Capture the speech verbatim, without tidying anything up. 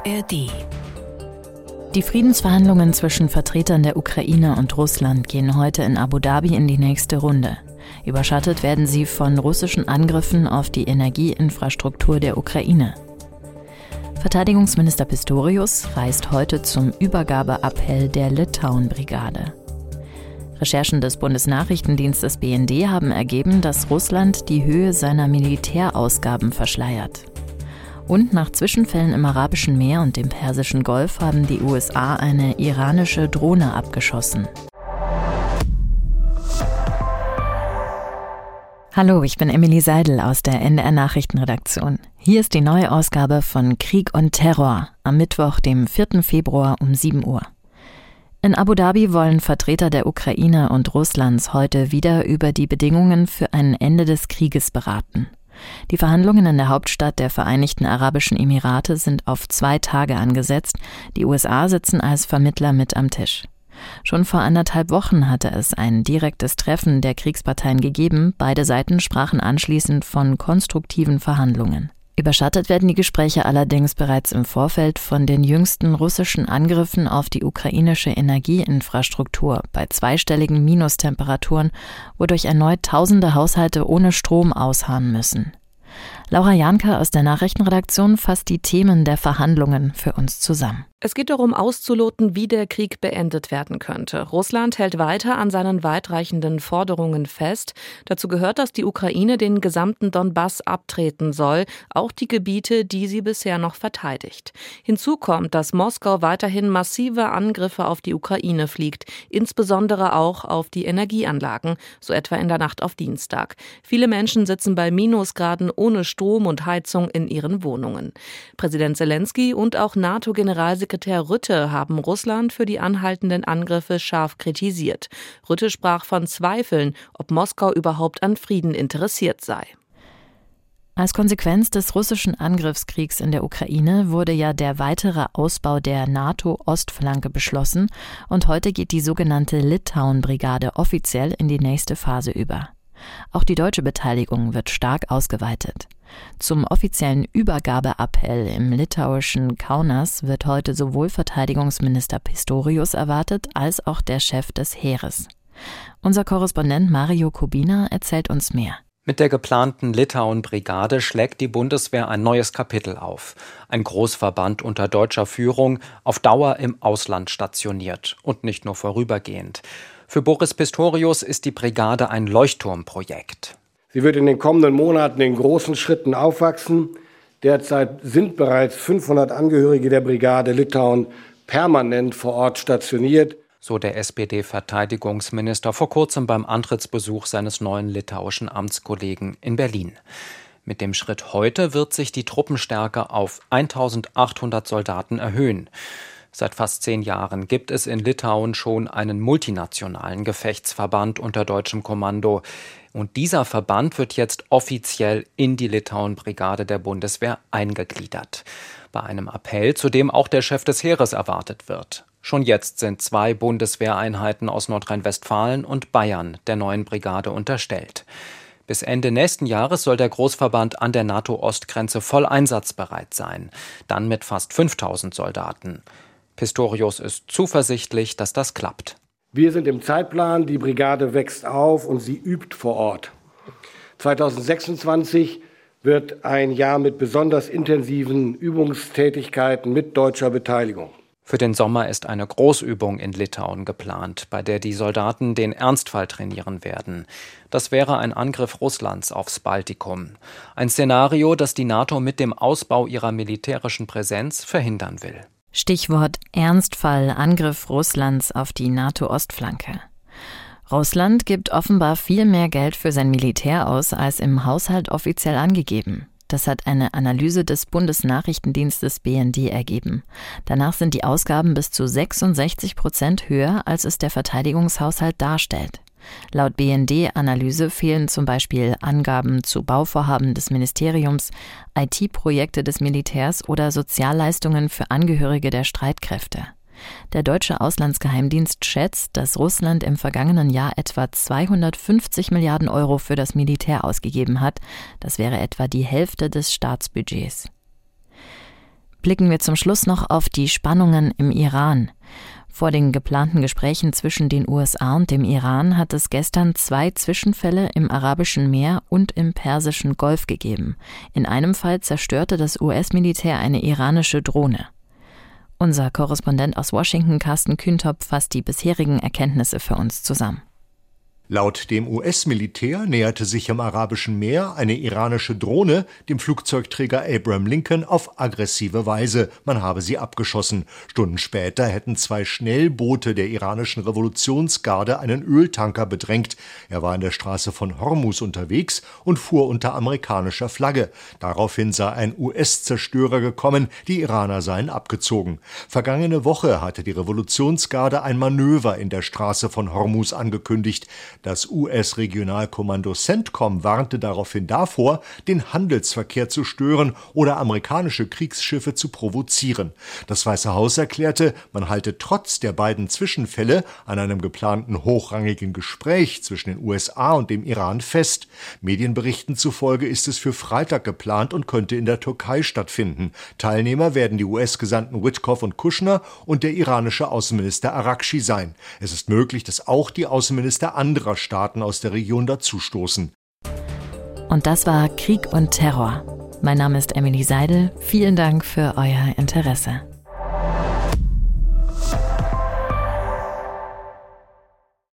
A R D. Die Friedensverhandlungen zwischen Vertretern der Ukraine und Russland gehen heute in Abu Dhabi in die nächste Runde. Überschattet werden sie von russischen Angriffen auf die Energieinfrastruktur der Ukraine. Verteidigungsminister Pistorius reist heute zum Übergabeappell der Litauen-Brigade. Recherchen des Bundesnachrichtendienstes B N D haben ergeben, dass Russland die Höhe seiner Militärausgaben verschleiert. Und nach Zwischenfällen im Arabischen Meer und dem Persischen Golf haben die U S A eine iranische Drohne abgeschossen. Hallo, ich bin Emily Seidel aus der N D R-Nachrichtenredaktion. Hier ist die neue Ausgabe von Krieg und Terror am Mittwoch, dem vierten Februar um sieben Uhr. In Abu Dhabi wollen Vertreter der Ukraine und Russlands heute wieder über die Bedingungen für ein Ende des Krieges beraten. Die Verhandlungen in der Hauptstadt der Vereinigten Arabischen Emirate sind auf zwei Tage angesetzt. Die U S A sitzen als Vermittler mit am Tisch. Schon vor anderthalb Wochen hatte es ein direktes Treffen der Kriegsparteien gegeben. Beide Seiten sprachen anschließend von konstruktiven Verhandlungen. Überschattet werden die Gespräche allerdings bereits im Vorfeld von den jüngsten russischen Angriffen auf die ukrainische Energieinfrastruktur bei zweistelligen Minustemperaturen, wodurch erneut tausende Haushalte ohne Strom ausharren müssen. Laura Janka aus der Nachrichtenredaktion fasst die Themen der Verhandlungen für uns zusammen. Es geht darum, auszuloten, wie der Krieg beendet werden könnte. Russland hält weiter an seinen weitreichenden Forderungen fest. Dazu gehört, dass die Ukraine den gesamten Donbass abtreten soll, auch die Gebiete, die sie bisher noch verteidigt. Hinzu kommt, dass Moskau weiterhin massive Angriffe auf die Ukraine fliegt, insbesondere auch auf die Energieanlagen, so etwa in der Nacht auf Dienstag. Viele Menschen sitzen bei Minusgraden ohne Strom und Heizung in ihren Wohnungen. Präsident Zelensky und auch NATO-Generalsekretär Sekretär Rutte haben Russland für die anhaltenden Angriffe scharf kritisiert. Rutte sprach von Zweifeln, ob Moskau überhaupt an Frieden interessiert sei. Als Konsequenz des russischen Angriffskriegs in der Ukraine wurde ja der weitere Ausbau der NATO-Ostflanke beschlossen und heute geht die sogenannte Litauen-Brigade offiziell in die nächste Phase über. Auch die deutsche Beteiligung wird stark ausgeweitet. Zum offiziellen Übergabeappell im litauischen Kaunas wird heute sowohl Verteidigungsminister Pistorius erwartet, als auch der Chef des Heeres. Unser Korrespondent Mario Kubina erzählt uns mehr. Mit der geplanten Litauen-Brigade schlägt die Bundeswehr ein neues Kapitel auf. Ein Großverband unter deutscher Führung, auf Dauer im Ausland stationiert und nicht nur vorübergehend. Für Boris Pistorius ist die Brigade ein Leuchtturmprojekt. Sie wird in den kommenden Monaten in großen Schritten aufwachsen. Derzeit sind bereits fünfhundert Angehörige der Brigade Litauen permanent vor Ort stationiert. So der S P D-Verteidigungsminister vor kurzem beim Antrittsbesuch seines neuen litauischen Amtskollegen in Berlin. Mit dem Schritt heute wird sich die Truppenstärke auf eintausendachthundert Soldaten erhöhen. Seit fast zehn Jahren gibt es in Litauen schon einen multinationalen Gefechtsverband unter deutschem Kommando. Und dieser Verband wird jetzt offiziell in die Litauen-Brigade der Bundeswehr eingegliedert. Bei einem Appell, zu dem auch der Chef des Heeres erwartet wird. Schon jetzt sind zwei Bundeswehreinheiten aus Nordrhein-Westfalen und Bayern der neuen Brigade unterstellt. Bis Ende nächsten Jahres soll der Großverband an der NATO-Ostgrenze voll einsatzbereit sein. Dann mit fast fünftausend Soldaten. Pistorius ist zuversichtlich, dass das klappt. Wir sind im Zeitplan, die Brigade wächst auf und sie übt vor Ort. zweitausendsechsundzwanzig wird ein Jahr mit besonders intensiven Übungstätigkeiten mit deutscher Beteiligung. Für den Sommer ist eine Großübung in Litauen geplant, bei der die Soldaten den Ernstfall trainieren werden. Das wäre ein Angriff Russlands aufs Baltikum. Ein Szenario, das die NATO mit dem Ausbau ihrer militärischen Präsenz verhindern will. Stichwort Ernstfall, Angriff Russlands auf die NATO-Ostflanke. Russland gibt offenbar viel mehr Geld für sein Militär aus, als im Haushalt offiziell angegeben. Das hat eine Analyse des Bundesnachrichtendienstes B N D ergeben. Danach sind die Ausgaben bis zu sechsundsechzig Prozent höher, als es der Verteidigungshaushalt darstellt. Laut B N D-Analyse fehlen zum Beispiel Angaben zu Bauvorhaben des Ministeriums, I T-Projekte des Militärs oder Sozialleistungen für Angehörige der Streitkräfte. Der deutsche Auslandsgeheimdienst schätzt, dass Russland im vergangenen Jahr etwa zweihundertfünfzig Milliarden Euro für das Militär ausgegeben hat. Das wäre etwa die Hälfte des Staatsbudgets. blicken wir zum Schluss noch auf die Spannungen im Iran. Vor den geplanten Gesprächen zwischen den U S A und dem Iran hat es gestern zwei Zwischenfälle im Arabischen Meer und im Persischen Golf gegeben. In einem Fall zerstörte das U S-Militär eine iranische Drohne. Unser Korrespondent aus Washington, Carsten Kühntop, fasst die bisherigen Erkenntnisse für uns zusammen. Laut dem U S-Militär näherte sich im Arabischen Meer eine iranische Drohne dem Flugzeugträger Abraham Lincoln auf aggressive Weise. Man habe sie abgeschossen. Stunden später hätten zwei Schnellboote der iranischen Revolutionsgarde einen Öltanker bedrängt. Er war in der Straße von Hormuz unterwegs und fuhr unter amerikanischer Flagge. Daraufhin sei ein U S-Zerstörer gekommen, die Iraner seien abgezogen. Vergangene Woche hatte die Revolutionsgarde ein Manöver in der Straße von Hormuz angekündigt. Das U S-Regionalkommando CENTCOM warnte daraufhin davor, den Handelsverkehr zu stören oder amerikanische Kriegsschiffe zu provozieren. Das Weiße Haus erklärte, man halte trotz der beiden Zwischenfälle an einem geplanten hochrangigen Gespräch zwischen den U S A und dem Iran fest. Medienberichten zufolge ist es für Freitag geplant und könnte in der Türkei stattfinden. Teilnehmer werden die U S-Gesandten Witkoff und Kushner und der iranische Außenminister Araghchi sein. Es ist möglich, dass auch die Außenminister anderer Staaten aus der Region dazustoßen. Und das war Krieg und Terror. Mein Name ist Emily Seidel. Vielen Dank für euer Interesse.